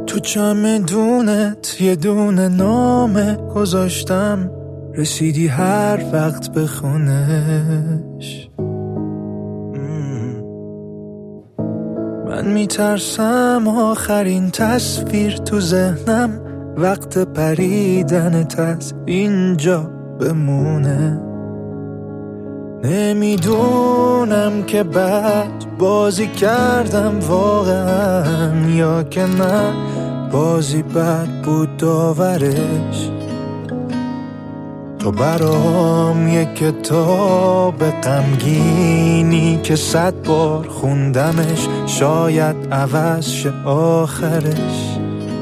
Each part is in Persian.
تو چمدونت یه دونه نامه گذاشتم، رسیدی هر وقت به خونش. من میترسم آخرین تصویر تو ذهنم وقت پریدنت از اینجا بمونه. نمیدونم که بد بازی کردم واقعا یا که نه بازی بد بود داورش. تو برام یک کتاب غمگینی که 100 بار خوندمش، شاید عوض شه آخرش.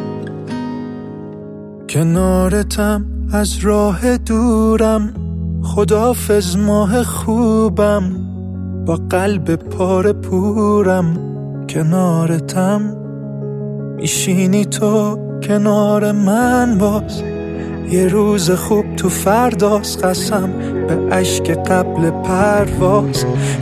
کنارتم از راه دورم، خداحافظ ماه خوبم، با قلب پاره پورم. کنارتم میشینی تو کنار من باز، یه روز خوب تو فرداست، قسم به اشک قبل پرواز.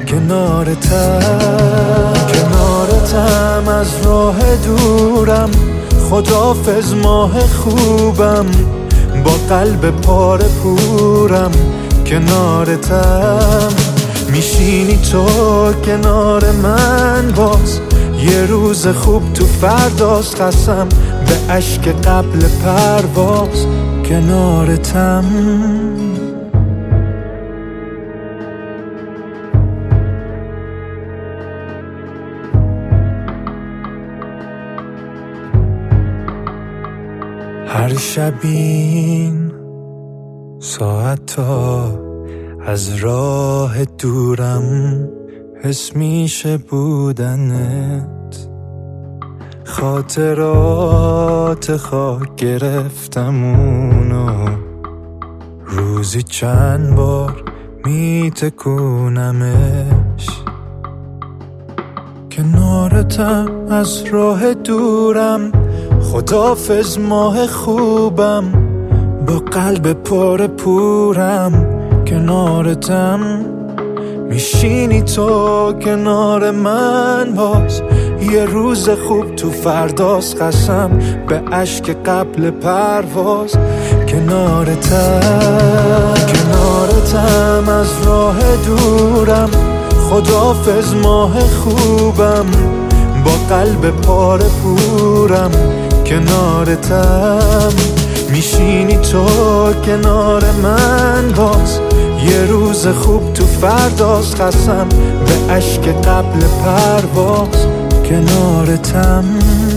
کنارتم از راه دورم، خداحافظ ماه خوبم، با قلب پاره پورم. کنارتم میشینی تو کنار من باز، یه روز خوب تو فرداست، قسم به اشک قبل پرواز. کنارتم هر شب این ساعتا از راه دورم حس میشه بودنت. خاطرات خاک گرفتم اونو، روزی چند بار میتکونمش. کنارتم از راه دورم، خداحافظ ماه خوبم، با قلب پاره پورم. کنارتم میشینی تو کنار من باز، یه روز خوب تو فرداست، قسم به اشک قبل پرواز. کنارتم از راه دورم، خداحافظ ماه خوبم، با قلب پاره پورم. کنارتم میشینی تو کنار من باز، یه روز خوب تو فرداست، قسم به اشک قبل پرواز. کنارتم